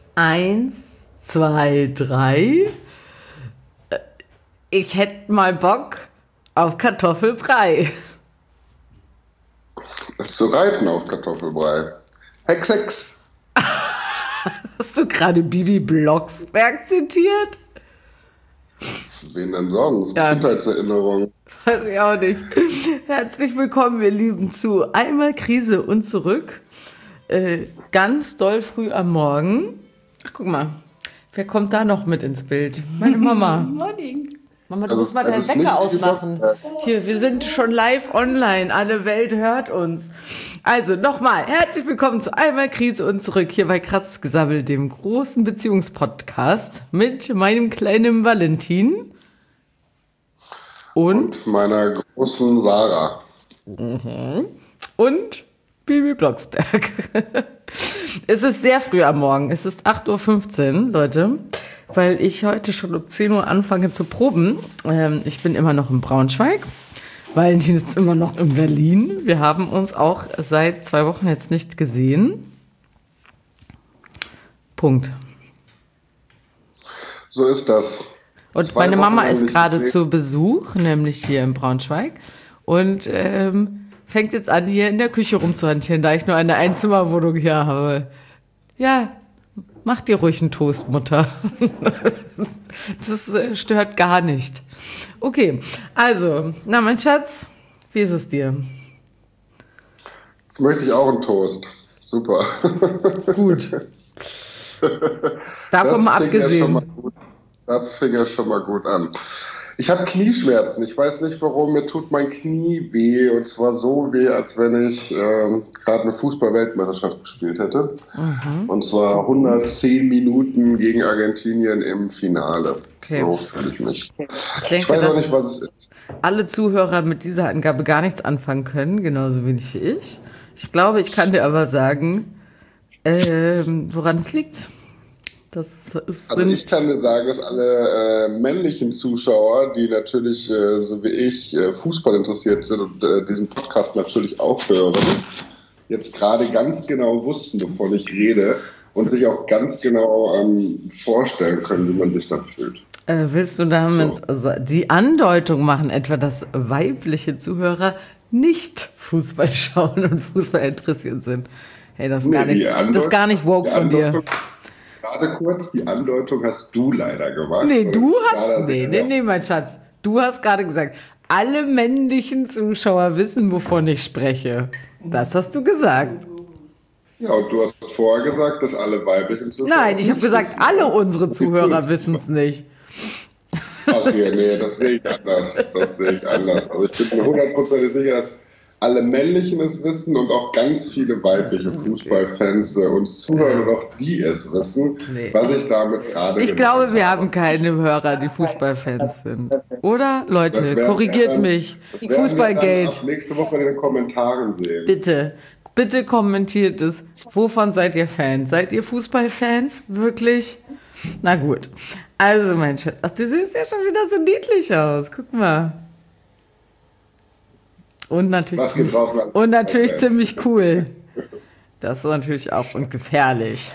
1, 2, 3. Ich hätte mal Bock auf Kartoffelbrei. Zu reiten auf Kartoffelbrei. Hex, Hex. Hast du gerade Bibi Blocksberg zitiert? Wen denn sonst? Ja. Kindheitserinnerung. Weiß ich auch nicht. Herzlich willkommen, ihr Lieben, zu Einmal Krise und zurück. Ganz doll früh am Morgen. Ach, guck mal. Wer kommt da noch mit ins Bild? Meine Mama. Morning. Mama, du musst mal deinen Wecker ausmachen. Hier, wir sind schon live online. Alle Welt hört uns. Also, nochmal. Herzlich willkommen zu Einmal Krise und zurück. Hier bei Kratzes Gesabbel, dem großen Beziehungspodcast mit meinem kleinen Valentin. Und meiner großen Sarah. Und Bibi Blocksberg. Es ist sehr früh am Morgen. Es ist 8.15 Uhr, Leute, weil ich heute schon um 10 Uhr anfange zu proben. Ich bin immer noch in Braunschweig. Valentin ist immer noch in Berlin. Wir haben uns auch seit 2 Wochen jetzt nicht gesehen. Punkt. So ist das. Und meine Mama ist gerade zu Besuch, nämlich hier in Braunschweig. Und fängt jetzt an, hier in der Küche rumzuhantieren, da ich nur eine Einzimmerwohnung hier habe. Ja, mach dir ruhig einen Toast, Mutter. Das stört gar nicht. Okay, also, na mein Schatz, wie ist es dir? Jetzt möchte ich auch einen Toast. Super. Gut. Davon mal abgesehen. Das fing ja schon mal gut an. Ich habe Knieschmerzen. Ich weiß nicht warum. Mir tut mein Knie weh. Und zwar so weh, als wenn ich gerade eine Fußball-Weltmeisterschaft gespielt hätte. Und zwar 110 Minuten gegen Argentinien im Finale. Okay. So fühle ich mich. Ich weiß auch nicht, was es ist. Alle Zuhörer mit dieser Angabe gar nichts anfangen können. Genauso wenig wie ich. Ich glaube, ich kann dir aber sagen, woran es liegt. Also ich kann dir sagen, dass alle männlichen Zuschauer, die natürlich, so wie ich, Fußball interessiert sind und diesen Podcast natürlich auch hören, jetzt gerade ganz genau wussten, wovon ich rede und sich auch ganz genau vorstellen können, wie man sich dann fühlt. Willst du damit die Andeutung machen, etwa dass weibliche Zuhörer nicht Fußball schauen und Fußball interessiert sind? Hey, das ist gar nicht woke von dir. Gerade kurz, die Andeutung hast du leider gemacht. Nee, mein Schatz. Du hast gerade gesagt, alle männlichen Zuschauer wissen, wovon ich spreche. Das hast du gesagt. Ja, und du hast vorher gesagt, dass alle weiblichen Zuschauer... Nein, ich habe gesagt, alle unsere Zuhörer wissen es nicht. Ach ja, nee, das sehe ich anders. Also ich bin mir 100% sicher, dass alle männlichen es wissen und auch ganz viele weibliche Fußballfans uns zuhören und auch die es wissen, was ich damit gerade... Ich glaube, wir haben keine Hörer, die Fußballfans sind. Oder? Leute, korrigiert mich. Fußballgate. Ab nächste Woche in den Kommentaren sehen. Bitte kommentiert es. Wovon seid ihr Fans? Seid ihr Fußballfans? Wirklich? Na gut. Also, mein Schatz. Ach, du siehst ja schon wieder so niedlich aus. Guck mal. Und natürlich ziemlich cool. Das ist natürlich auch und gefährlich.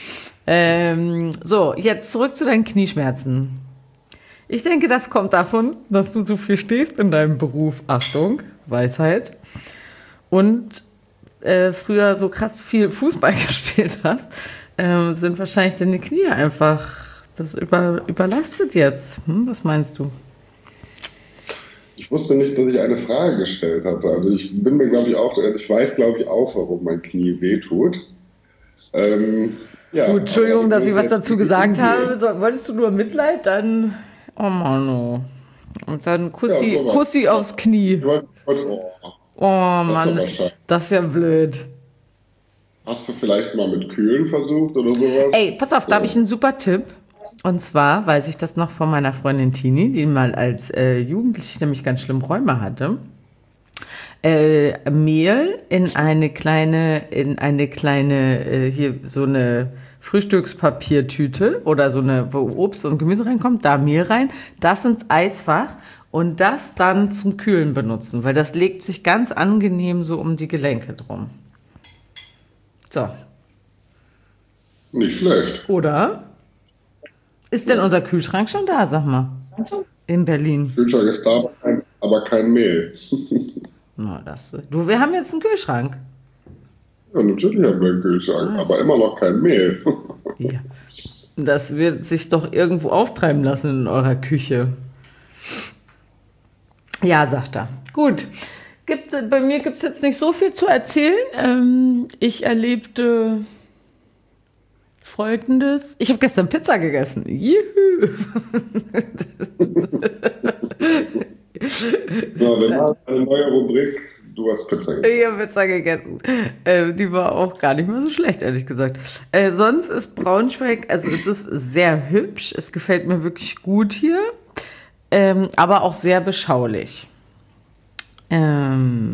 So, jetzt zurück zu deinen Knieschmerzen. Ich denke, das kommt davon, dass du so viel stehst in deinem Beruf. Achtung, Weisheit. Und früher so krass viel Fußball gespielt hast, sind wahrscheinlich deine Knie einfach das überlastet jetzt. Was meinst du? Ich wusste nicht, dass ich eine Frage gestellt hatte. Also ich bin mir, glaube ich, ich weiß, glaube ich, auch, warum mein Knie wehtut. Gut, Entschuldigung, dass ich was dazu gesagt habe. Wolltest du nur Mitleid? Dann, oh Mann, oh. Und dann Kussi aufs Knie. Oh Mann, das ist ja blöd. Hast du vielleicht mal mit Kühlen versucht oder sowas? Ey, pass auf, da habe ich einen super Tipp. Und zwar weiß ich das noch von meiner Freundin Tini, die mal als Jugendliche nämlich ganz schlimm Rheuma hatte. Mehl in eine kleine hier so eine Frühstückspapiertüte oder so eine, wo Obst und Gemüse reinkommt, da Mehl rein, das ins Eisfach und das dann zum Kühlen benutzen, weil das legt sich ganz angenehm so um die Gelenke drum. So. Nicht schlecht. Oder? Ist denn unser Kühlschrank schon da, sag mal? In Berlin. Kühlschrank ist da, aber kein Mehl. Na, wir haben jetzt einen Kühlschrank. Ja, natürlich haben wir einen Kühlschrank, aber immer noch kein Mehl. Ja. Das wird sich doch irgendwo auftreiben lassen in eurer Küche. Ja, sagt er. Gut. Bei mir gibt es jetzt nicht so viel zu erzählen. Ich erlebte Folgendes. Ich habe gestern Pizza gegessen. Juhu. So, wir machen eine neue Rubrik. Du hast Pizza gegessen. Ich habe Pizza gegessen. Die war auch gar nicht mal so schlecht, ehrlich gesagt. Sonst ist Braunschweig, also es ist sehr hübsch. Es gefällt mir wirklich gut hier. Aber auch sehr beschaulich. Ja,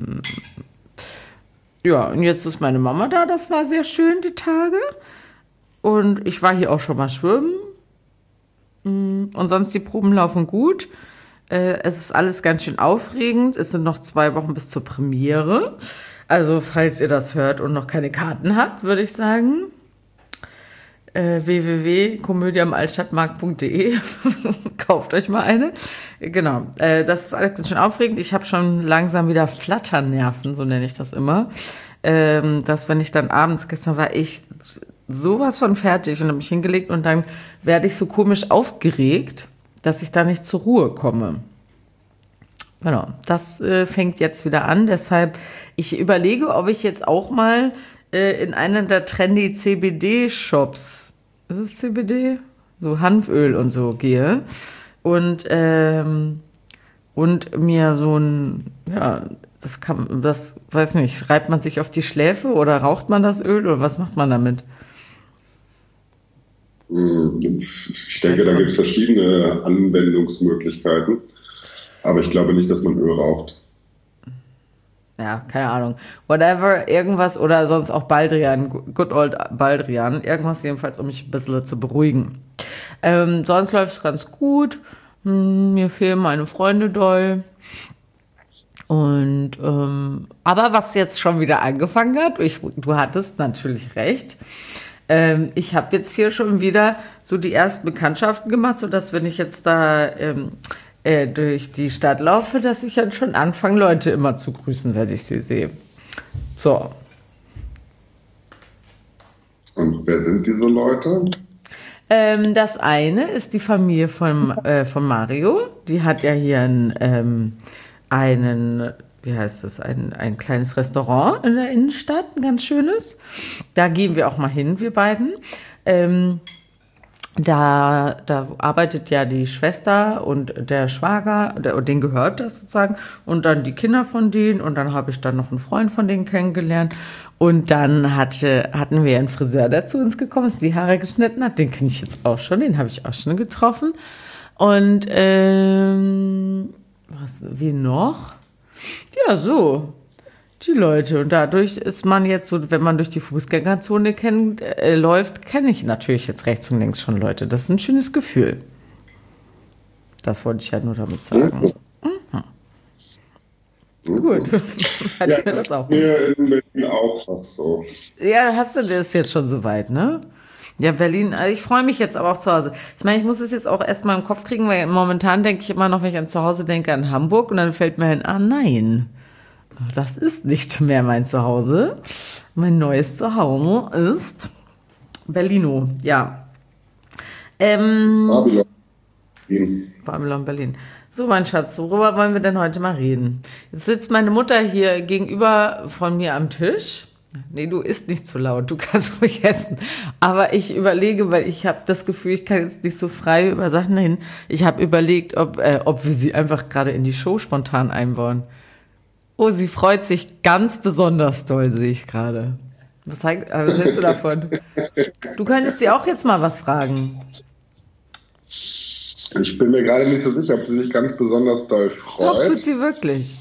und jetzt ist meine Mama da. Das war sehr schön, die Tage. Und ich war hier auch schon mal schwimmen. Und sonst die Proben laufen gut. Es ist alles ganz schön aufregend. Es sind noch 2 Wochen bis zur Premiere. Also, falls ihr das hört und noch keine Karten habt, würde ich sagen, www.komödieamaltstadtmarkt.de kauft euch mal eine. Genau, das ist alles ganz schön aufregend. Ich habe schon langsam wieder Flatternerven, so nenne ich das immer. Dass wenn ich dann abends, gestern war ich sowas von fertig und habe mich hingelegt und dann werde ich so komisch aufgeregt, dass ich da nicht zur Ruhe komme. Genau, das fängt jetzt wieder an. Deshalb, ich überlege, ob ich jetzt auch mal in einen der trendy CBD-Shops, ist es CBD? So Hanföl und so gehe. Und mir so ein, ja, das weiß nicht, reibt man sich auf die Schläfe oder raucht man das Öl oder was macht man damit? Ich denke, da gibt es verschiedene Anwendungsmöglichkeiten. Aber ich glaube nicht, dass man Öl raucht. Ja, keine Ahnung. Whatever, irgendwas oder sonst auch Baldrian, good old Baldrian. Irgendwas jedenfalls, um mich ein bisschen zu beruhigen. Sonst läuft es ganz gut. Mir fehlen meine Freunde doll. Und, aber was jetzt schon wieder angefangen hat, du hattest natürlich recht. Ich habe jetzt hier schon wieder so die ersten Bekanntschaften gemacht, sodass wenn ich jetzt da durch die Stadt laufe, dass ich dann schon anfange, Leute immer zu grüßen, wenn ich sie sehe. So. Und wer sind diese Leute? Das eine ist die Familie von Mario. Die hat ja hier wie heißt das, ein kleines Restaurant in der Innenstadt, ein ganz schönes. Da gehen wir auch mal hin, wir beiden. Da arbeitet ja die Schwester und der Schwager, denen gehört das sozusagen, und dann die Kinder von denen, und dann habe ich dann noch einen Freund von denen kennengelernt, und dann hatten wir einen Friseur, der zu uns gekommen ist, die Haare geschnitten hat, den kenne ich jetzt auch schon, den habe ich auch schon getroffen, und wie noch? Ja, so. Die Leute. Und dadurch ist man jetzt so, wenn man durch die Fußgängerzone läuft, kenne ich natürlich jetzt rechts und links schon Leute. Das ist ein schönes Gefühl. Das wollte ich ja nur damit sagen. Gut. Hat Ja, mir das auch. Mir in Berlin auch fast so. Ja, hast du das jetzt schon soweit, ne? Ja, Berlin, also ich freue mich jetzt aber auch zu Hause. Ich meine, ich muss es jetzt auch erstmal im Kopf kriegen, weil momentan denke ich immer noch, wenn ich an zu Hause denke, an Hamburg, und dann fällt mir hin, nein. Das ist nicht mehr mein Zuhause. Mein neues Zuhause ist Berlino, ja. Babylon. Babylon, Berlin. So, mein Schatz, worüber wollen wir denn heute mal reden? Jetzt sitzt meine Mutter hier gegenüber von mir am Tisch. Nee, du isst nicht zu laut, du kannst ruhig essen. Aber ich überlege, weil ich habe das Gefühl, ich kann jetzt nicht so frei über Sachen hin. Ich habe überlegt, ob wir sie einfach gerade in die Show spontan einbauen. Oh, sie freut sich ganz besonders doll, sehe ich gerade. Was hältst du davon? Du könntest sie auch jetzt mal was fragen. Ich bin mir gerade nicht so sicher, ob sie sich ganz besonders doll freut. Doch, tut sie wirklich.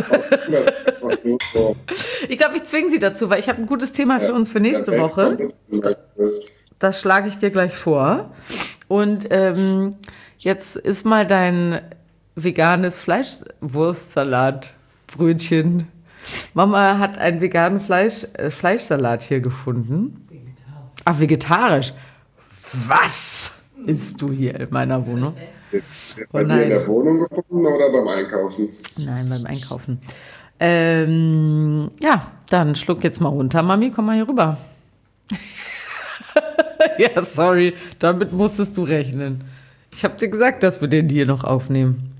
Ich glaube, ich zwinge sie dazu, weil ich habe ein gutes Thema für uns für nächste Woche. Das schlage ich dir gleich vor. Und jetzt isst mal dein veganes Fleischwurstsalatbrötchen. Mama hat einen veganen Fleischsalat hier gefunden. Ach, vegetarisch. Was isst du hier in meiner Wohnung? Bei dir in der Wohnung gefunden oder beim Einkaufen? Nein, beim Einkaufen. Ja, dann schluck jetzt mal runter, Mami, komm mal hier rüber. Ja, sorry, damit musstest du rechnen. Ich habe dir gesagt, dass wir den hier noch aufnehmen.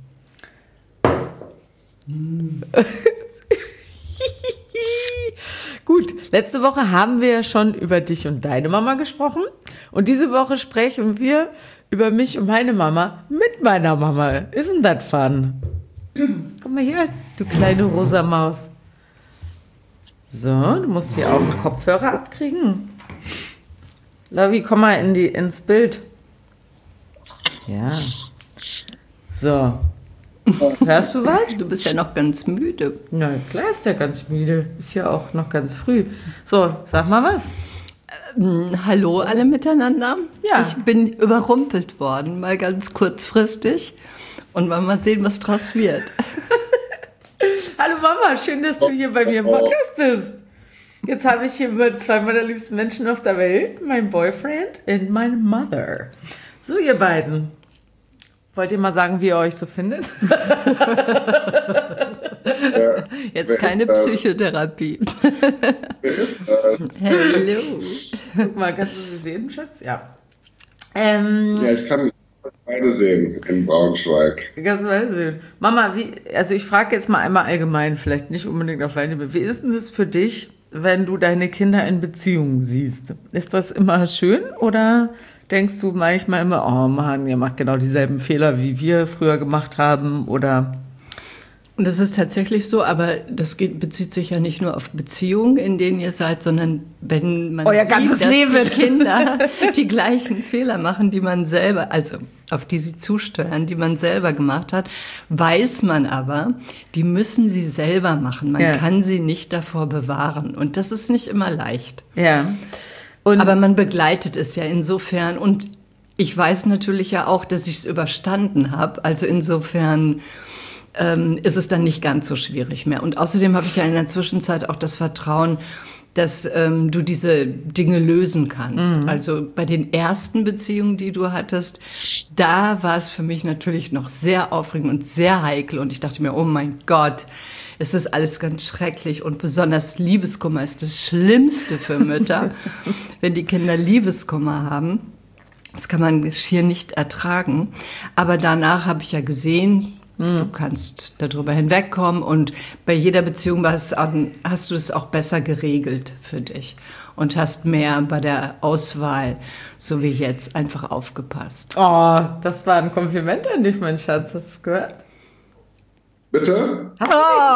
Gut, letzte Woche haben wir ja schon über dich und deine Mama gesprochen. Und diese Woche sprechen wir über mich und meine Mama mit meiner Mama. Isn't that fun? Komm mal her, du kleine rosa Maus. So, du musst hier auch einen Kopfhörer abkriegen. Lavi, komm mal ins Bild. Ja. So. Hörst du was? Du bist ja noch ganz müde. Na klar ist der ganz müde. Ist ja auch noch ganz früh. So, sag mal was. Hallo alle miteinander. Ja. Ich bin überrumpelt worden, mal ganz kurzfristig. Und mal sehen, was draus wird. Hallo Mama, schön, dass du hier bei mir im Podcast bist. Jetzt habe ich hier zwei meiner liebsten Menschen auf der Welt. Mein Boyfriend und meine Mother. So, ihr beiden. Wollt ihr mal sagen, wie ihr euch so findet? Jetzt keine Psychotherapie. Hallo. Guck mal, kannst du sie sehen, Schatz? Ja. Ja, ich kann beide sehen in Braunschweig. Ganz mal sehen. Mama, also ich frage jetzt mal einmal allgemein, vielleicht nicht unbedingt auf deine. Wie ist denn das für dich, wenn du deine Kinder in Beziehungen siehst? Ist das immer schön oder denkst du manchmal immer, oh Mann, ihr macht genau dieselben Fehler, wie wir früher gemacht haben, oder? Und das ist tatsächlich so, aber das bezieht sich ja nicht nur auf Beziehungen, in denen ihr seid, sondern wenn man euer sieht, ganzes dass Leben. Die Kinder die gleichen Fehler machen, die man selber, also auf die sie zusteuern, die man selber gemacht hat, weiß man aber, die müssen sie selber machen. Man kann sie nicht davor bewahren. Und das ist nicht immer leicht. Ja. Aber man begleitet es ja insofern. Und ich weiß natürlich ja auch, dass ich es überstanden habe. Also insofern ist es dann nicht ganz so schwierig mehr. Und außerdem habe ich ja in der Zwischenzeit auch das Vertrauen, dass du diese Dinge lösen kannst. Mhm. Also bei den ersten Beziehungen, die du hattest, da war es für mich natürlich noch sehr aufregend und sehr heikel. Und ich dachte mir, oh mein Gott, es ist alles ganz schrecklich. Und besonders Liebeskummer ist das Schlimmste für Mütter, wenn die Kinder Liebeskummer haben. Das kann man schier nicht ertragen. Aber danach habe ich ja gesehen, du kannst darüber hinwegkommen und bei jeder Beziehung hast du es auch besser geregelt für dich und hast mehr bei der Auswahl, so wie jetzt, einfach aufgepasst. Oh, das war ein Kompliment an dich, mein Schatz. Hast du es gehört? Bitte? Hast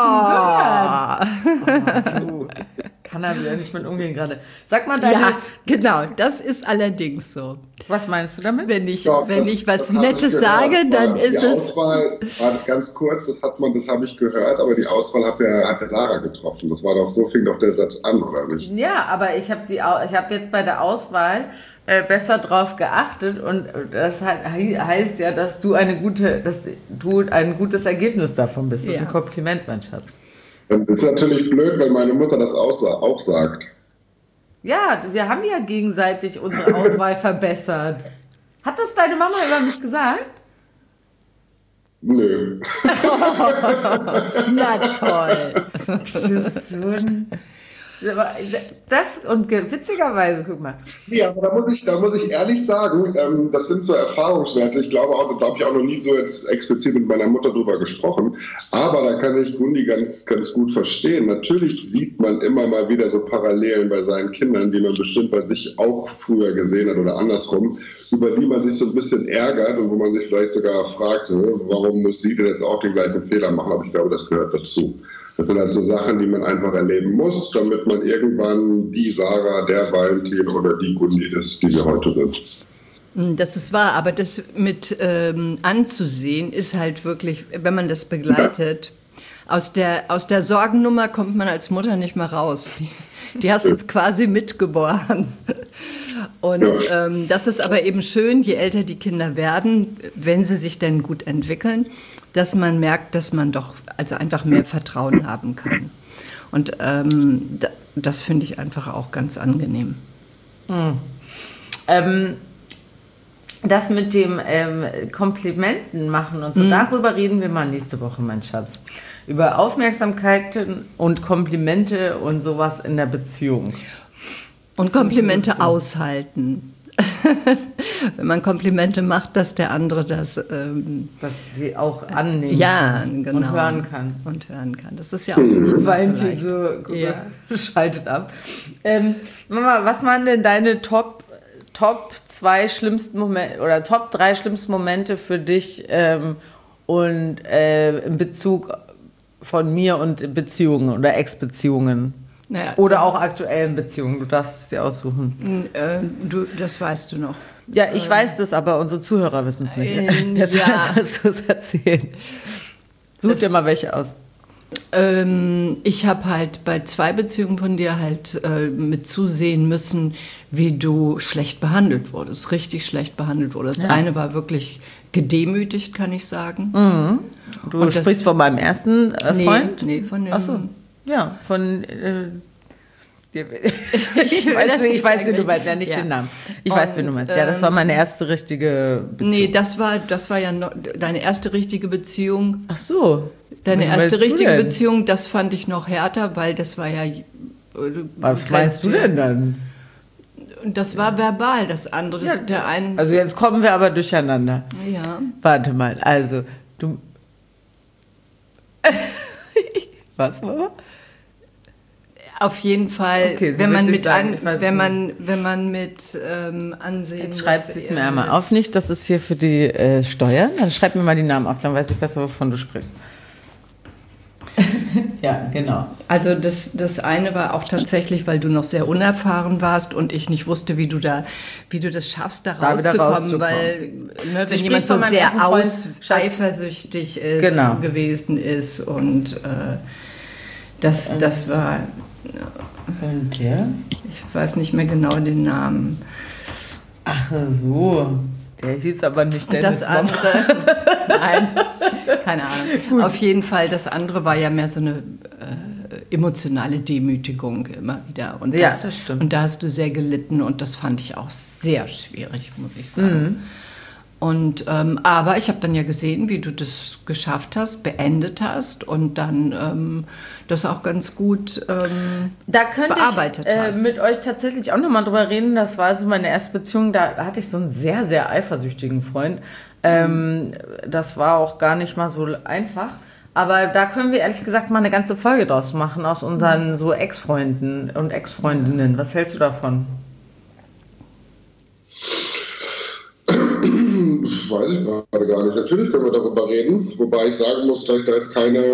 du nichts gehört? Oh, kann er wieder nicht mit umgehen gerade. Sag mal deine... Ja, genau, das ist allerdings so. Was meinst du damit? Wenn ich was Nettes sage, dann ist es... Die Auswahl, ganz kurz, das habe ich gehört, aber die Auswahl hat ja Sarah getroffen. Das war doch, so fing doch der Satz an, oder nicht? Ja, aber ich habe jetzt bei der Auswahl besser drauf geachtet und das heißt ja, dass du ein gutes Ergebnis davon bist. Das ist ein Kompliment, mein Schatz. Das ist natürlich blöd, wenn meine Mutter das auch sagt. Ja, wir haben ja gegenseitig unsere Auswahl verbessert. Hat das deine Mama über mich gesagt? Nö. Na toll. Du bist so ein... Das und witzigerweise, guck mal. Ja, aber da muss ich ehrlich sagen, das sind so Erfahrungswerte. Ich glaube auch, da habe ich auch noch nie so jetzt explizit mit meiner Mutter drüber gesprochen. Aber da kann ich Gundi ganz, ganz gut verstehen. Natürlich sieht man immer mal wieder so Parallelen bei seinen Kindern, die man bestimmt bei sich auch früher gesehen hat oder andersrum, über die man sich so ein bisschen ärgert und wo man sich vielleicht sogar fragt, warum muss sie denn jetzt auch den gleichen Fehler machen? Aber ich glaube, das gehört dazu. Das sind halt so Sachen, die man einfach erleben muss, damit man irgendwann die Sarah, der Valentin oder die Gundi ist, die wir heute sind. Das ist wahr, aber das mit anzusehen ist halt wirklich, wenn man das begleitet, aus der Sorgennummer kommt man als Mutter nicht mehr raus. Die hast du quasi mitgeboren. Und das ist aber eben schön, je älter die Kinder werden, wenn sie sich denn gut entwickeln, dass man merkt, dass man doch also einfach mehr Vertrauen haben kann. Und das finde ich einfach auch ganz angenehm. Das mit dem Komplimenten machen und so, darüber reden wir mal nächste Woche, mein Schatz. Über Aufmerksamkeiten und Komplimente und sowas in der Beziehung. Und Komplimente aushalten. Wenn man Komplimente macht, dass der andere das... dass sie auch annehmen genau. und hören kann. Das ist ja auch nicht so schaltet ab. Mama, was waren denn deine Top 2 schlimmsten Momente oder Top 3 schlimmsten Momente für dich und in Bezug von mir und Beziehungen oder Ex-Beziehungen? Naja, oder auch aktuellen Beziehungen, du darfst es dir aussuchen. Das weißt du noch. Ja, ich weiß das, aber unsere Zuhörer wissen es nicht. Deshalb sollst du es erzählen. Such dir mal welche aus. Ich habe halt bei 2 Beziehungen von dir halt mit zusehen müssen, wie du schlecht behandelt wurdest, richtig schlecht behandelt wurdest. Das eine war wirklich gedemütigt, kann ich sagen. Mhm. Du sprichst von meinem ersten Freund? Nee, von dem... Ach so. Ja, von... ich weiß, wie du meinst, ja, nicht den Namen. Ich weiß, wie du meinst. Ja, das war meine erste richtige Beziehung. Nee, das war ja deine erste richtige Beziehung. Ach so. Deine erste richtige Beziehung, das fand ich noch härter, weil das war ja... Was meinst du denn dann? Das war verbal, das andere. Das der einen. Also jetzt kommen wir aber durcheinander. Ja. Warte mal, also du... Was, Mama? Auf jeden Fall, okay, so wenn man mit Ansehen... Jetzt schreibt sie es mir einmal auf, nicht, das ist hier für die Steuern. Dann schreib mir mal die Namen auf, dann weiß ich besser, wovon du sprichst. Ja, genau. Also das eine war auch tatsächlich, weil du noch sehr unerfahren warst und ich nicht wusste, wie du das schaffst, da rauszukommen, weil wenn jemand so sehr eifersüchtig gewesen ist und das war... Und der? Ich weiß nicht mehr genau den Namen. Ach so, der hieß aber nicht Dennis. Das andere, nein, keine Ahnung. Gut. Auf jeden Fall, das andere war ja mehr so eine emotionale Demütigung immer wieder. Und das stimmt. Und da hast du sehr gelitten und das fand ich auch sehr schwierig, muss ich sagen. Mhm. Und, aber ich habe dann ja gesehen, wie du das geschafft hast, beendet hast und dann das auch ganz gut da könnte bearbeitet hast. Mit euch tatsächlich auch nochmal drüber reden. Das war so meine erste Beziehung, da hatte ich so einen sehr, sehr eifersüchtigen Freund. Das war auch gar nicht mal so einfach. Aber da können wir ehrlich gesagt mal eine ganze Folge draus machen aus unseren so Ex-Freunden und Ex-Freundinnen. Was hältst du davon? Weiß ich gerade gar nicht. Natürlich können wir darüber reden, wobei ich sagen muss, dass ich da jetzt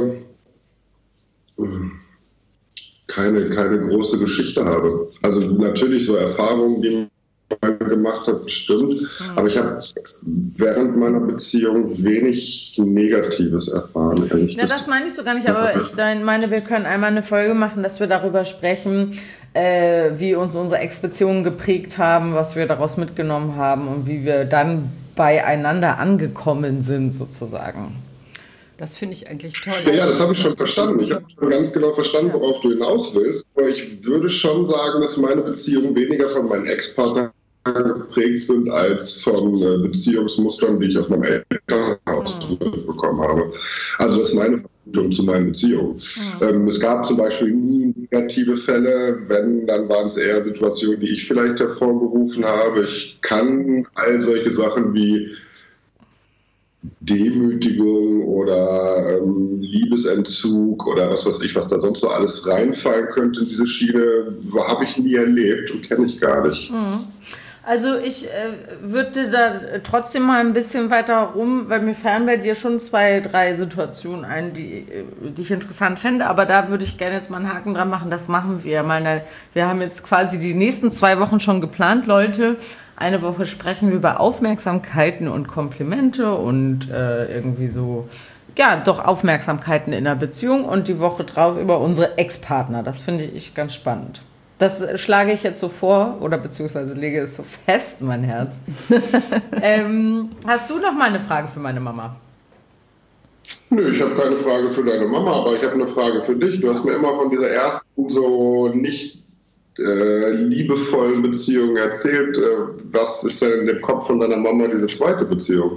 keine große Geschichte habe. Also natürlich so Erfahrungen, die man gemacht hat, stimmt. Aber ich habe während meiner Beziehung wenig Negatives erfahren. Ja, das meine ich so gar nicht, aber ich meine, wir können einmal eine Folge machen, dass wir darüber sprechen, wie uns unsere Ex-Beziehungen geprägt haben, was wir daraus mitgenommen haben und wie wir dann beieinander angekommen sind, sozusagen. Das finde ich eigentlich toll. Ja, das habe ich schon verstanden. Ich habe schon ganz genau verstanden, worauf du hinaus willst. Aber ich würde schon sagen, dass meine Beziehungen weniger von meinen Ex-Partnern geprägt sind als von Beziehungsmustern, die ich aus meinem Elternhaus bekommen habe. Also das ist meine Vermutung zu meinen Beziehungen. Es gab zum Beispiel nie negative Fälle, wenn, dann waren es eher Situationen, die ich vielleicht hervorgerufen habe. Ich kann all solche Sachen wie Demütigung oder Liebesentzug oder was weiß ich, was da sonst so alles reinfallen könnte in diese Schiene, habe ich nie erlebt und kenne ich gar nicht. Also ich würde da trotzdem mal ein bisschen weiter rum, weil mir fallen bei dir schon 2, 3 Situationen ein, die ich interessant fände, aber da würde ich gerne jetzt mal einen Haken dran machen, das machen wir. Wir haben jetzt quasi die nächsten 2 Wochen schon geplant, Leute. Eine Woche sprechen wir über Aufmerksamkeiten und Komplimente und irgendwie so, ja, doch Aufmerksamkeiten in einer Beziehung und die Woche drauf über unsere Ex-Partner. Das finde ich ganz spannend. Das schlage ich jetzt so vor oder beziehungsweise lege es so fest, mein Herz. Hast du noch mal eine Frage für meine Mama? Nö, ich habe keine Frage für deine Mama, aber ich habe eine Frage für dich. Du hast mir immer von dieser ersten so nicht liebevollen Beziehungen erzählt. Was ist denn in dem Kopf von deiner Mama diese zweite Beziehung?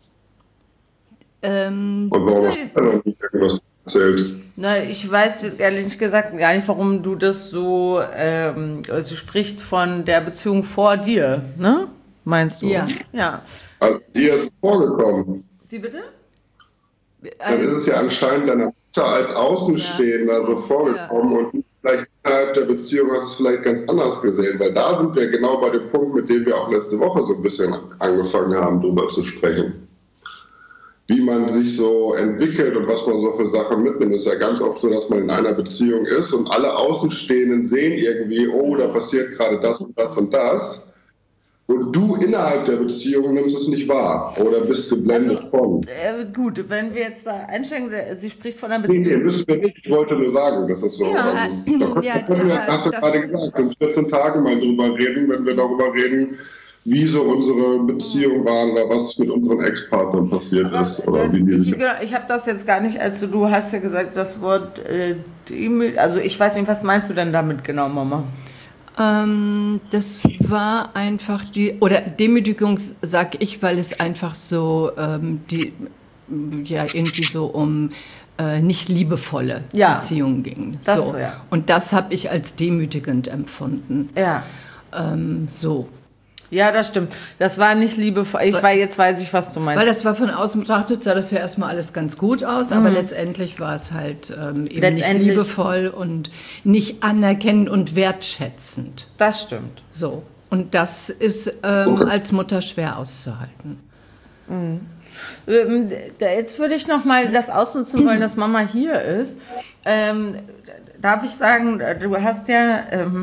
Und warum hast du noch nicht irgendwas erzählt? Na, ich weiß ehrlich gesagt gar nicht, warum du das so, sie spricht von der Beziehung vor dir, ne? Meinst du? Ja. Also ihr ist vorgekommen. Wie bitte? Dann ist es ja anscheinend deiner Mutter als Außenstehender so vorgekommen und vielleicht innerhalb der Beziehung hast du es vielleicht ganz anders gesehen, weil da sind wir genau bei dem Punkt, mit dem wir auch letzte Woche so ein bisschen angefangen haben, drüber zu sprechen. Wie man sich so entwickelt und was man so für Sachen mitnimmt. Es ist ja ganz oft so, dass man in einer Beziehung ist und alle Außenstehenden sehen irgendwie, oh, da passiert gerade das und das und das. Und du innerhalb der Beziehung nimmst es nicht wahr oder bist geblendet von. Gut, wenn wir jetzt da einsteigen, sie spricht von einer Beziehung. Nee, müssen wir nicht. Ich wollte nur sagen, dass das so hast du gerade gesagt, in 14 Tagen mal drüber reden, wenn wir darüber reden, wie so unsere Beziehungen waren oder was mit unseren Ex-Partnern passiert ist. Oder ich habe das jetzt gar nicht, also du hast ja gesagt, das Wort also ich weiß nicht, was meinst du denn damit genau, Mama? Das war einfach Demütigung, sag ich, weil es einfach so irgendwie so um nicht liebevolle Beziehungen ging. So. Und das habe ich als demütigend empfunden. Ja. So. Ja, das stimmt. Das war nicht liebevoll. Jetzt weiß ich, was du meinst. Weil das war von außen betrachtet, sah das ja erstmal alles ganz gut aus, aber letztendlich war es halt eben nicht liebevoll und nicht anerkennend und wertschätzend. Das stimmt. So. Und das ist als Mutter schwer auszuhalten. Mhm. Jetzt würde ich noch mal das ausnutzen wollen, dass Mama hier ist. Darf ich sagen, du hast ja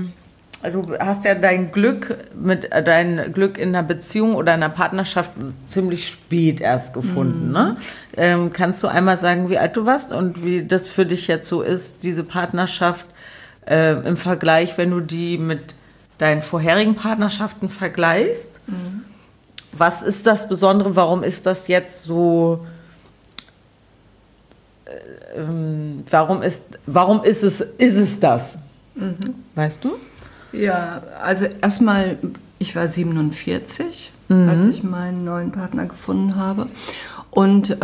dein Glück in einer Beziehung oder einer Partnerschaft ziemlich spät erst gefunden, ne? Kannst du einmal sagen, wie alt du warst und wie das für dich jetzt so ist, diese Partnerschaft im Vergleich, wenn du die mit deinen vorherigen Partnerschaften vergleichst? Mhm. Was ist das Besondere? Warum ist das jetzt so? Warum ist es das? Mhm. Weißt du? Ja, also erstmal, ich war 47, als ich meinen neuen Partner gefunden habe. Und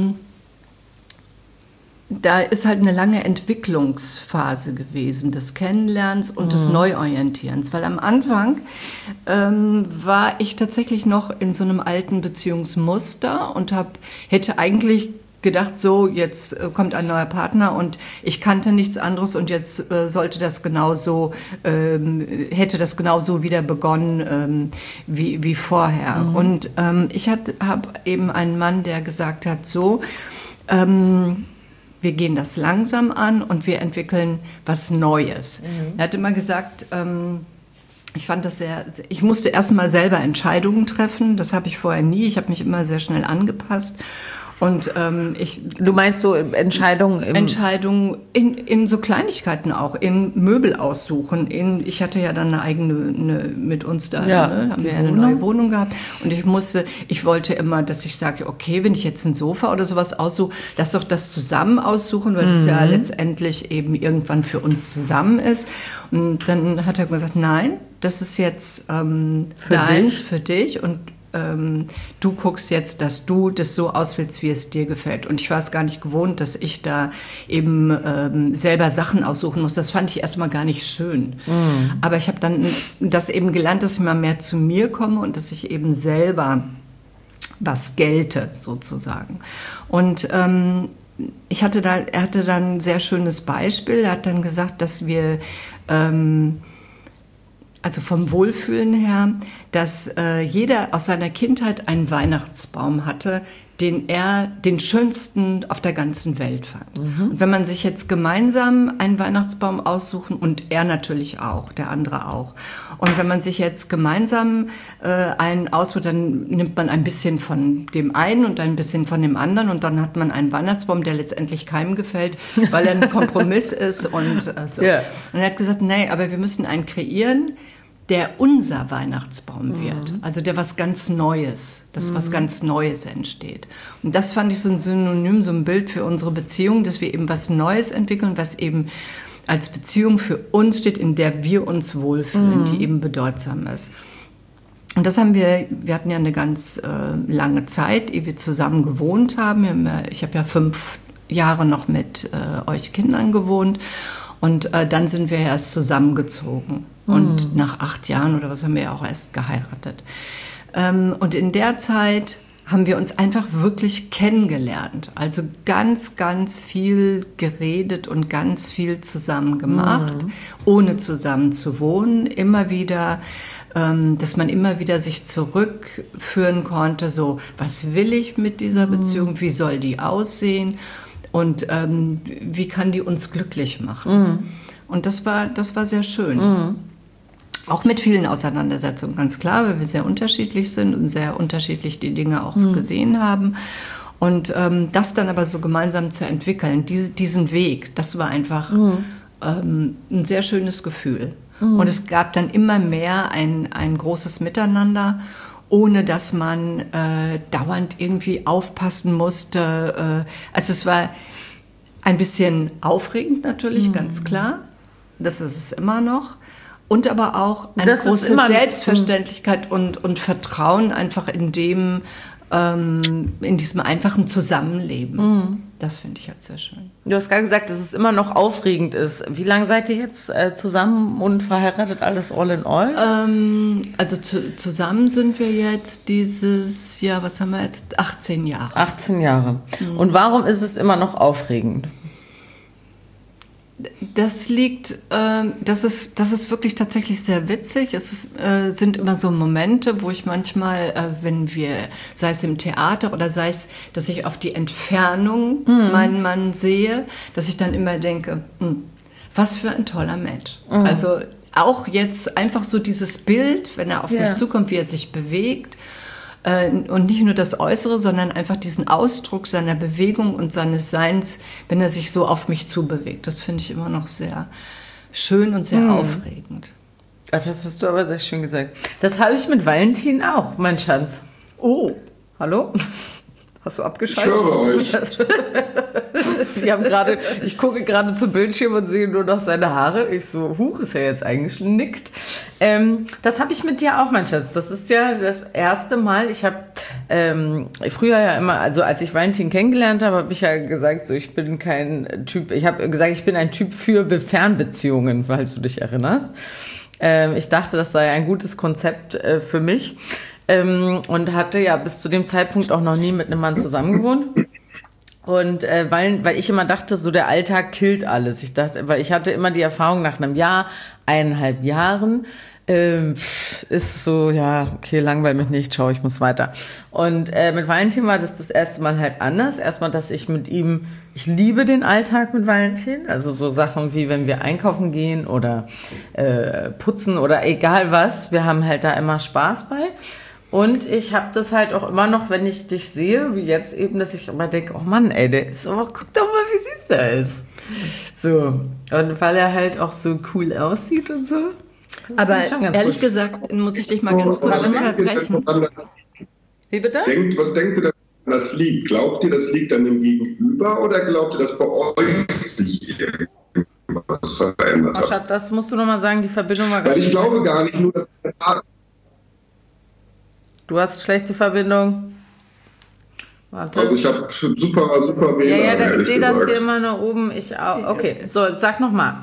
da ist halt eine lange Entwicklungsphase gewesen, des Kennenlernens und des Neuorientierens. Weil am Anfang war ich tatsächlich noch in so einem alten Beziehungsmuster und hätte eigentlich gedacht, so, jetzt kommt ein neuer Partner und ich kannte nichts anderes und jetzt hätte das genauso wieder begonnen wie vorher. Mhm. Und ich habe eben einen Mann, der gesagt hat, so, wir gehen das langsam an und wir entwickeln was Neues. Mhm. Er hat immer gesagt, ich fand das ich musste erstmal selber Entscheidungen treffen, das habe ich vorher nie, ich habe mich immer sehr schnell angepasst. Und du meinst so Entscheidungen in so Kleinigkeiten auch, in Möbel aussuchen. Ich hatte ja dann eine eigene mit uns da, haben wir ja eine neue Wohnung gehabt. Und ich wollte immer, dass ich sage, okay, wenn ich jetzt ein Sofa oder sowas aussuche, lass doch das zusammen aussuchen, weil das ja letztendlich eben irgendwann für uns zusammen ist. Und dann hat er gesagt, nein, das ist jetzt für dich und du guckst jetzt, dass du das so auswählst, wie es dir gefällt. Und ich war es gar nicht gewohnt, dass ich da eben selber Sachen aussuchen muss. Das fand ich erstmal gar nicht schön. Mhm. Aber ich habe dann das eben gelernt, dass ich mal mehr zu mir komme und dass ich eben selber was gelte, sozusagen. Und er hatte dann ein sehr schönes Beispiel. Er hat dann gesagt, dass wir also vom Wohlfühlen her, dass jeder aus seiner Kindheit einen Weihnachtsbaum hatte, den schönsten auf der ganzen Welt fand. Mhm. Und wenn man sich jetzt gemeinsam einen Weihnachtsbaum aussuchen, und er natürlich auch, der andere auch, und wenn man sich jetzt gemeinsam einen aussucht, dann nimmt man ein bisschen von dem einen und ein bisschen von dem anderen und dann hat man einen Weihnachtsbaum, der letztendlich keinem gefällt, weil er ein Kompromiss ist und so. Yeah. Und er hat gesagt, nee, aber wir müssen einen kreieren, der unser Weihnachtsbaum wird, also der was ganz Neues, was ganz Neues entsteht. Und das fand ich so ein Synonym, so ein Bild für unsere Beziehung, dass wir eben was Neues entwickeln, was eben als Beziehung für uns steht, in der wir uns wohlfühlen, die eben bedeutsam ist. Und das haben wir hatten ja eine ganz lange Zeit, ehe wir zusammen gewohnt haben. Ich habe ja 5 Jahre noch mit euch Kindern gewohnt und dann sind wir erst zusammengezogen. Und nach 8 Jahren oder was haben wir ja auch erst geheiratet. Und in der Zeit haben wir uns einfach wirklich kennengelernt. Also ganz, ganz viel geredet und ganz viel zusammen gemacht, ohne zusammen zu wohnen. Immer wieder, dass man immer wieder sich zurückführen konnte, so, was will ich mit dieser Beziehung, wie soll die aussehen und wie kann die uns glücklich machen. Und das war sehr schön. Auch mit vielen Auseinandersetzungen, ganz klar, weil wir sehr unterschiedlich sind und sehr unterschiedlich die Dinge auch gesehen haben. Und das dann aber so gemeinsam zu entwickeln, diesen Weg, das war einfach ein sehr schönes Gefühl. Und es gab dann immer mehr ein großes Miteinander, ohne dass man dauernd irgendwie aufpassen musste. Also es war ein bisschen aufregend natürlich, ganz klar. Das ist es immer noch. Und aber auch eine große Selbstverständlichkeit und Vertrauen einfach in diesem einfachen Zusammenleben. Das finde ich halt sehr schön. Du hast gerade gesagt, dass es immer noch aufregend ist. Wie lange seid ihr jetzt zusammen und verheiratet, alles all in all? Also zusammen sind wir jetzt dieses Jahr, was haben wir jetzt? 18 Jahre. 18 Jahre. Und warum ist es immer noch aufregend? Das liegt, das ist wirklich tatsächlich sehr witzig. Es sind immer so Momente, wo ich manchmal, wenn wir, sei es im Theater oder sei es, dass ich auf die Entfernung meinen Mann sehe, dass ich dann immer denke, was für ein toller Mensch. Also auch jetzt einfach so dieses Bild, wenn er auf mich zukommt, wie er sich bewegt. Und nicht nur das Äußere, sondern einfach diesen Ausdruck seiner Bewegung und seines Seins, wenn er sich so auf mich zubewegt. Das finde ich immer noch sehr schön und sehr aufregend. Ach, das hast du aber sehr schön gesagt. Das habe ich mit Valentin auch, mein Schatz. Oh, hallo? Hast du abgeschaltet? Ich höre euch. Ich gucke gerade zum Bildschirm und sehe nur noch seine Haare. Ich so, ist er jetzt eingeschnickt? Das habe ich mit dir auch, mein Schatz. Das ist ja das erste Mal. Ich habe früher ja immer, also als ich Valentin kennengelernt habe, habe ich ja gesagt, so, ich bin kein Typ. Ich habe gesagt, ich bin ein Typ für Fernbeziehungen, falls du dich erinnerst. Ich dachte, das sei ein gutes Konzept für mich. Und hatte ja bis zu dem Zeitpunkt auch noch nie mit einem Mann zusammengewohnt. Und weil ich immer dachte, so der Alltag killt alles. Weil ich hatte immer die Erfahrung, nach einem Jahr, 1,5 Jahren, ist so, ja, okay, langweil mich nicht, schau, ich muss weiter. Und mit Valentin war das erste Mal halt anders. Erstmal, dass ich mit ihm, ich liebe den Alltag mit Valentin. Also so Sachen wie, wenn wir einkaufen gehen oder putzen oder egal was. Wir haben halt da immer Spaß bei. Und ich habe das halt auch immer noch, wenn ich dich sehe, wie jetzt eben, dass ich immer denke, oh Mann, ey, der ist aber, guck doch mal, wie süß der ist. So, und weil er halt auch so cool aussieht und so. Aber ehrlich gesagt, muss ich dich mal ganz kurz unterbrechen. Wie bitte? Was denkt ihr, das liegt? Glaubt ihr, das liegt an dem Gegenüber oder glaubt ihr, dass bei euch sich irgendwas verändert hat? Schatz, das musst du nochmal sagen, die Verbindung war Weil ich glaube gar nicht nur, dass du hast schlechte Verbindung. Warte. Also ich habe super WLAN. Ja, ich sehe das hier immer nach oben. Ich auch. Okay, so, sag nochmal.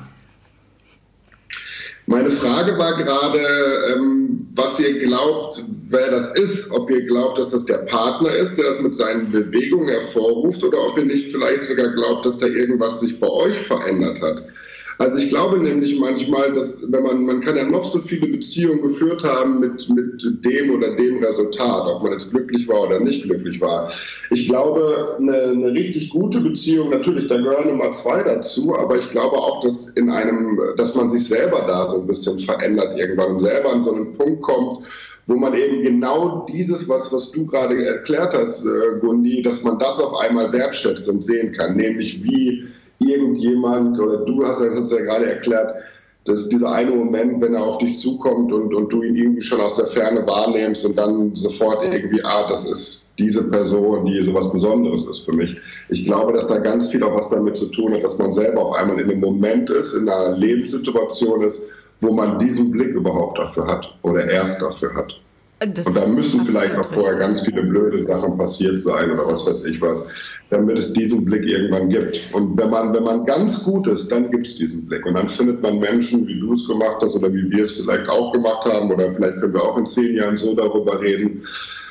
Meine Frage war gerade, was ihr glaubt, wer das ist. Ob ihr glaubt, dass das der Partner ist, der das mit seinen Bewegungen hervorruft, oder ob ihr nicht vielleicht sogar glaubt, dass da irgendwas sich bei euch verändert hat. Also ich glaube nämlich manchmal, dass wenn man kann ja noch so viele Beziehungen geführt haben mit dem oder dem Resultat, ob man jetzt glücklich war oder nicht glücklich war. Ich glaube, eine richtig gute Beziehung, natürlich, da gehören Nummer 2 dazu, aber ich glaube auch, dass man sich selber da so ein bisschen verändert irgendwann und selber an so einen Punkt kommt, wo man eben genau dieses, was du gerade erklärt hast, Gundi, dass man das auf einmal wertschätzt und sehen kann, nämlich wie irgendjemand, oder du hast ja gerade erklärt, Das ist dieser eine Moment, wenn er auf dich zukommt und du ihn irgendwie schon aus der Ferne wahrnimmst und dann sofort irgendwie, das ist diese Person, die sowas Besonderes ist für mich. Ich glaube, dass da ganz viel auch was damit zu tun hat, dass man selber auf einmal in einem Moment ist, in einer Lebenssituation ist, wo man diesen Blick überhaupt dafür hat oder erst dafür hat. Und da müssen vielleicht auch vorher ganz viele blöde Sachen passiert sein oder was weiß ich was, damit es diesen Blick irgendwann gibt. Und wenn man ganz gut ist, dann gibt es diesen Blick. Und dann findet man Menschen, wie du es gemacht hast oder wie wir es vielleicht auch gemacht haben, oder vielleicht können wir auch in 10 Jahren so darüber reden,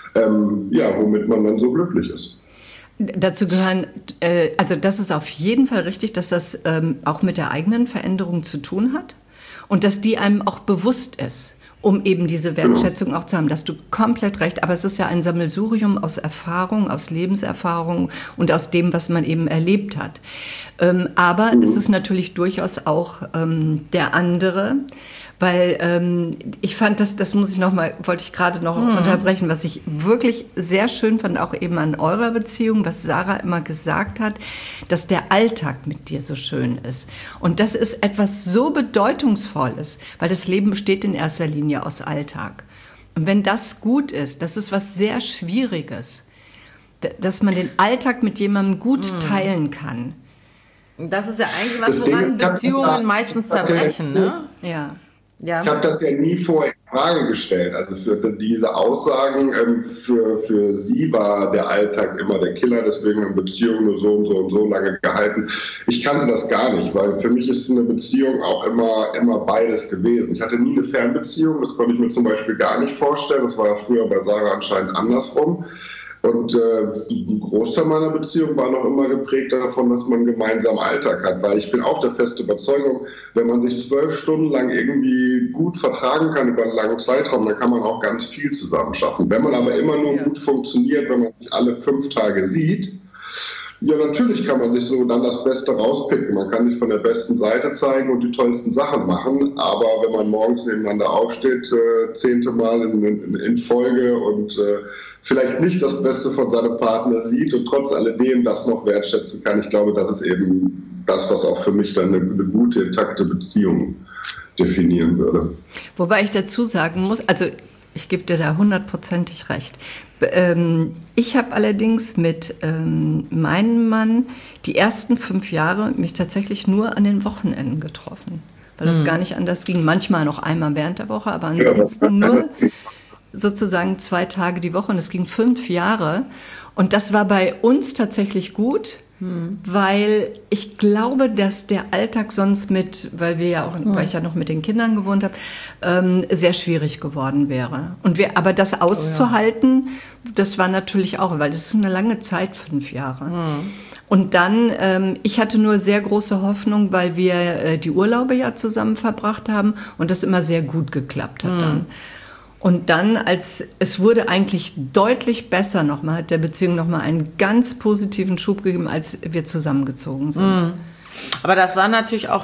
womit man dann so glücklich ist. Dazu gehören, also das ist auf jeden Fall richtig, dass das auch mit der eigenen Veränderung zu tun hat und dass die einem auch bewusst ist, um eben diese Wertschätzung auch zu haben. Da hast du komplett recht, aber es ist ja ein Sammelsurium aus Erfahrung, aus Lebenserfahrung und aus dem, was man eben erlebt hat. Aber es ist natürlich durchaus auch der andere, weil ich fand, das wollte ich gerade noch unterbrechen, was ich wirklich sehr schön fand, auch eben an eurer Beziehung, was Sarah immer gesagt hat, dass der Alltag mit dir so schön ist. Und das ist etwas so Bedeutungsvolles, weil das Leben besteht in erster Linie aus Alltag. Und wenn das gut ist, das ist was sehr Schwieriges, dass man den Alltag mit jemandem gut teilen kann. Das ist ja eigentlich was, woran Beziehungen meistens zerbrechen, ne? Ja. Ja. Ich habe das ja nie vorher in Frage gestellt. Also für diese Aussagen, für sie war der Alltag immer der Killer, deswegen haben Beziehungen nur so und so und so lange gehalten. Ich kannte das gar nicht, weil für mich ist eine Beziehung auch immer beides gewesen. Ich hatte nie eine Fernbeziehung, das konnte ich mir zum Beispiel gar nicht vorstellen. Das war ja früher bei Sarah anscheinend andersrum. Und ein Großteil meiner Beziehung war noch immer geprägt davon, dass man einen gemeinsamen Alltag hat. Weil ich bin auch der festen Überzeugung, wenn man sich 12 Stunden lang irgendwie gut vertragen kann über einen langen Zeitraum, dann kann man auch ganz viel zusammen schaffen. Wenn man aber immer nur gut funktioniert, wenn man sich alle 5 Tage sieht, ja, natürlich kann man sich so dann das Beste rauspicken. Man kann sich von der besten Seite zeigen und die tollsten Sachen machen. Aber wenn man morgens nebeneinander aufsteht, 10. Mal in Folge und vielleicht nicht das Beste von seinem Partner sieht und trotz alledem das noch wertschätzen kann, ich glaube, das ist eben das, was auch für mich dann eine gute, intakte Beziehung definieren würde. Wobei ich dazu sagen muss, also ich gebe dir da 100%ig recht. Ich habe allerdings mit meinem Mann die ersten 5 Jahre mich tatsächlich nur an den Wochenenden getroffen, weil es gar nicht anders ging. Manchmal noch einmal während der Woche, aber ansonsten nur sozusagen 2 Tage die Woche. Und es ging 5 Jahre. Und das war bei uns tatsächlich gut, weil ich glaube, dass der Alltag sonst weil ich ja noch mit den Kindern gewohnt habe, sehr schwierig geworden wäre. Aber das auszuhalten, das war natürlich auch, weil das ist eine lange Zeit, 5 Jahre. Und dann, ich hatte nur sehr große Hoffnung, weil wir die Urlaube ja zusammen verbracht haben und das immer sehr gut geklappt hat dann. Und dann, es wurde eigentlich deutlich besser nochmal, hat der Beziehung nochmal einen ganz positiven Schub gegeben, als wir zusammengezogen sind. Aber das war natürlich auch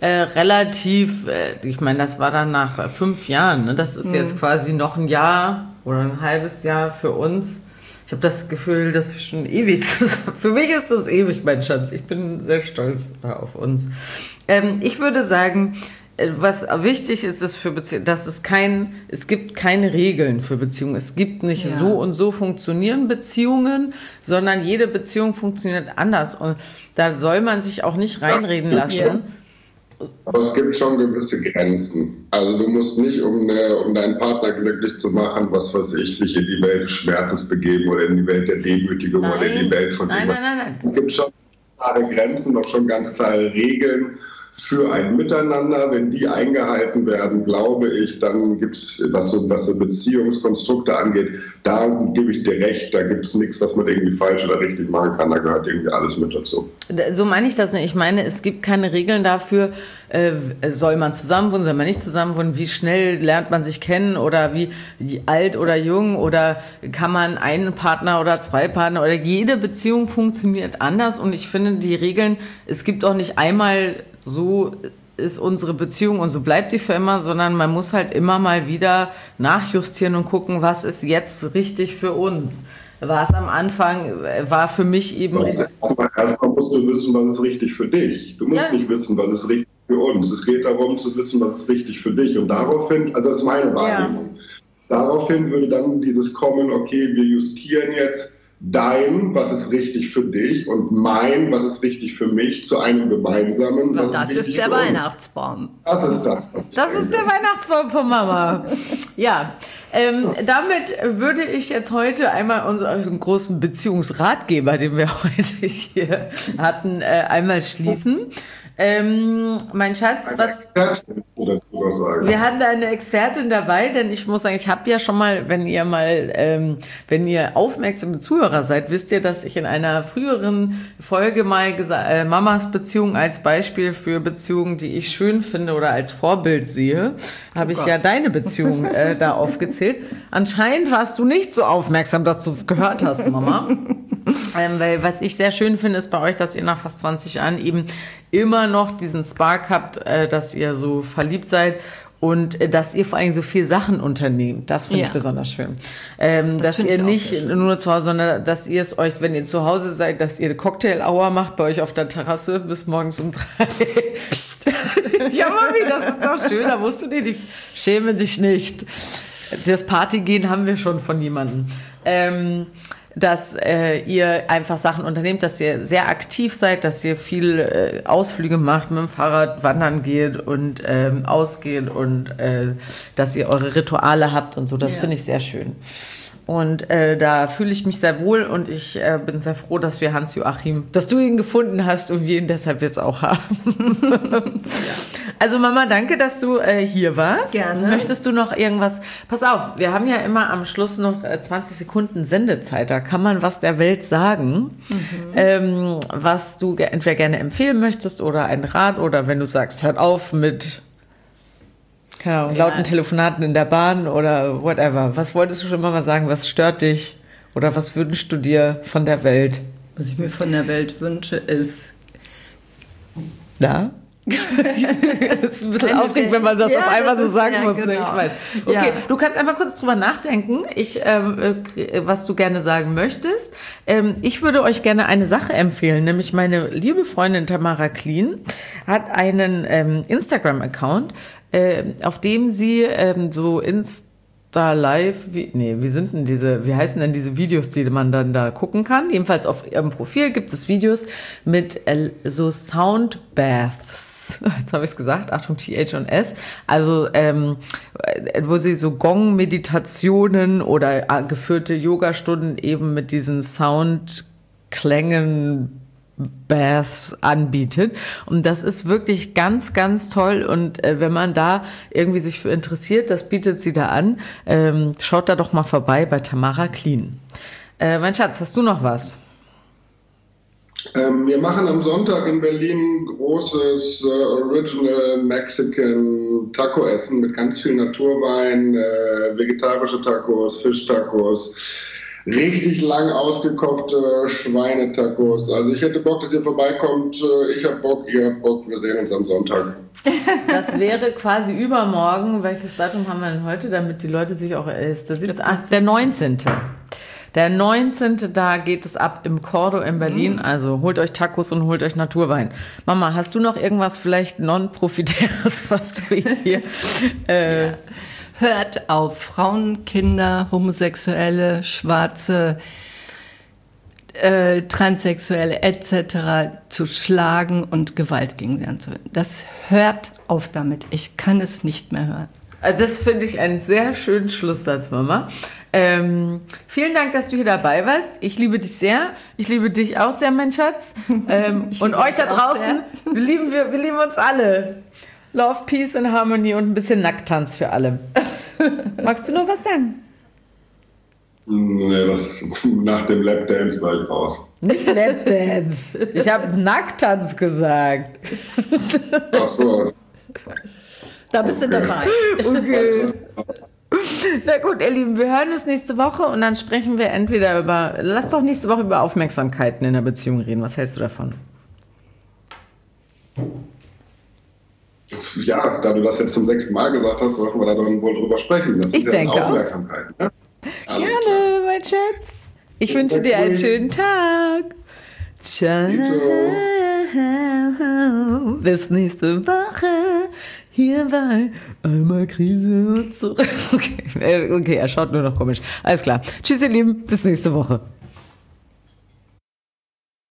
relativ, ich meine, das war dann nach 5 Jahren, ne? Das ist jetzt quasi noch ein Jahr oder ein halbes Jahr für uns. Ich habe das Gefühl, dass wir schon ewig zusammen. Für mich ist das ewig, mein Schatz. Ich bin sehr stolz auf uns. Ich würde sagen, was wichtig ist, ist für Beziehungen, dass es gibt keine Regeln für Beziehungen. Es gibt nicht so und so funktionieren Beziehungen, sondern jede Beziehung funktioniert anders. Und da soll man sich auch nicht reinreden lassen. Aber es gibt schon gewisse Grenzen. Also du musst nicht, um deinen Partner glücklich zu machen, was weiß ich, sich in die Welt des Schmerzes begeben oder in die Welt der Demütigung oder in die Welt von irgendwas. Nein. Es gibt schon klare Grenzen, auch schon ganz klare Regeln für ein Miteinander. Wenn die eingehalten werden, glaube ich, dann gibt es, was so Beziehungskonstrukte angeht, da gebe ich dir recht, da gibt es nichts, was man irgendwie falsch oder richtig machen kann, da gehört irgendwie alles mit dazu. So meine ich das nicht. Ich meine, es gibt keine Regeln dafür, soll man zusammenwohnen, soll man nicht zusammenwohnen, wie schnell lernt man sich kennen oder wie alt oder jung oder kann man einen Partner oder 2 Partner oder jede Beziehung funktioniert anders und ich finde die Regeln, es gibt auch nicht einmal so ist unsere Beziehung und so bleibt die für immer, sondern man muss halt immer mal wieder nachjustieren und gucken, was ist jetzt richtig für uns. War es am Anfang, war für mich eben... Erstmal musst du wissen, was ist richtig für dich. Du musst nicht wissen, was ist richtig für uns. Es geht darum zu wissen, was ist richtig für dich. Und daraufhin, also das ist meine Wahrnehmung, daraufhin würde dann dieses kommen, okay, wir justieren jetzt dein, was ist richtig für dich, und mein, was ist richtig für mich, zu einem gemeinsamen. Das ist der Weihnachtsbaum. Das ist das. Das ist der Weihnachtsbaum von Mama. Ja, damit würde ich jetzt heute einmal unseren großen Beziehungsratgeber, den wir heute hier hatten, einmal schließen. Mein Schatz, wir hatten eine Expertin dabei, denn ich muss sagen, ich habe ja schon mal, wenn ihr aufmerksame Zuhörer seid, wisst ihr, dass ich in einer früheren Folge mal gesagt, Mamas Beziehung als Beispiel für Beziehungen, die ich schön finde oder als Vorbild sehe, habe ich ja deine Beziehung da aufgezählt. Anscheinend warst du nicht so aufmerksam, dass du es gehört hast, Mama. Weil was ich sehr schön finde, ist bei euch, dass ihr nach fast 20 Jahren eben immer noch diesen Spark habt, dass ihr so verliebt seid und dass ihr vor allem so viel Sachen unternehmt. Das finde ich besonders schön. Dass ihr nicht nur zu Hause, sondern dass ihr es euch, wenn ihr zu Hause seid, dass ihr eine Cocktail-Hour macht bei euch auf der Terrasse bis morgens um 3. Psst. Ja, Mami, das ist doch schön. Da musst du dir nicht, schäme dich nicht. Das Partygehen haben wir schon von jemandem. Dass ihr einfach Sachen unternehmt, dass ihr sehr aktiv seid, dass ihr viel Ausflüge macht, mit dem Fahrrad wandern geht und ausgeht und dass ihr eure Rituale habt und so. Das finde ich sehr schön. Und da fühle ich mich sehr wohl und ich bin sehr froh, dass wir Hans-Joachim, dass du ihn gefunden hast und wir ihn deshalb jetzt auch haben. Also Mama, danke, dass du hier warst. Gerne. Möchtest du noch irgendwas? Pass auf, wir haben ja immer am Schluss noch 20 Sekunden Sendezeit. Da kann man was der Welt sagen, was du entweder gerne empfehlen möchtest oder einen Rat oder wenn du sagst, hört auf mit keine Ahnung, lauten Telefonaten in der Bahn oder whatever. Was wolltest du schon mal sagen? Was stört dich? Oder was wünschst du dir von der Welt? Was ich mir von der Welt wünsche, ist... Na? Das ist ein bisschen aufregend, wenn man das auf einmal so sagen muss. Genau. Ne? Ich weiß. Okay, du kannst einmal kurz drüber nachdenken, was du gerne sagen möchtest. Ich würde euch gerne eine Sache empfehlen, nämlich meine liebe Freundin Tamara Clean hat einen Instagram-Account, auf dem sie so Insta-Live, wie heißen denn diese Videos, die man dann da gucken kann? Jedenfalls auf ihrem Profil gibt es Videos mit so Soundbaths. Jetzt habe ich es gesagt, Achtung, TH und S. Also, wo sie so Gong-Meditationen oder geführte Yogastunden eben mit diesen Soundklängen Baths anbietet. Und das ist wirklich ganz, ganz toll. Und wenn man da irgendwie sich für interessiert, das bietet sie da an. Schaut da doch mal vorbei bei Tamara Clean. Mein Schatz, hast du noch was? Wir machen am Sonntag in Berlin großes Original Mexican Taco-Essen mit ganz viel Naturwein, vegetarische Tacos, Fischtacos, richtig lang ausgekochte Schweinetacos. Also ich hätte Bock, dass ihr vorbeikommt. Ich habe Bock, ihr habt Bock. Wir sehen uns am Sonntag. Das wäre quasi übermorgen. Welches Datum haben wir denn heute, damit die Leute sich auch... der 19. Der 19. Da geht es ab im Cordo in Berlin. Also holt euch Tacos und holt euch Naturwein. Mama, hast du noch irgendwas vielleicht non-profitäres, was du hier... Hört auf Frauen, Kinder, Homosexuelle, Schwarze, Transsexuelle etc. zu schlagen und Gewalt gegen sie anzuwenden. Das hört auf damit. Ich kann es nicht mehr hören. Das finde ich einen sehr schönen Schlusssatz, Mama. Vielen Dank, dass du hier dabei warst. Ich liebe dich sehr. Ich liebe dich auch sehr, mein Schatz. Und euch da draußen, wir lieben uns alle. Love, Peace and Harmony und ein bisschen Nacktanz für alle. Magst du noch was sagen? Nee, nach dem Lapdance war ich raus. Nicht Lapdance. Ich habe Nacktanz gesagt. Ach so. Da bist du dabei. Okay. Na gut, ihr Lieben, wir hören uns nächste Woche und dann sprechen wir entweder lass doch nächste Woche über Aufmerksamkeiten in der Beziehung reden. Was hältst du davon? Ja, da du das jetzt zum 6. Mal gesagt hast, sollten wir da dann wohl drüber sprechen. Das ist ja Aufmerksamkeit. Ne? Gerne, klar. Mein Schatz. Ich wünsche dir einen schönen Tag. Ciao. Bis nächste Woche. Hier war einmal Krise und zurück. Okay, er schaut nur noch komisch. Alles klar. Tschüss, ihr Lieben. Bis nächste Woche.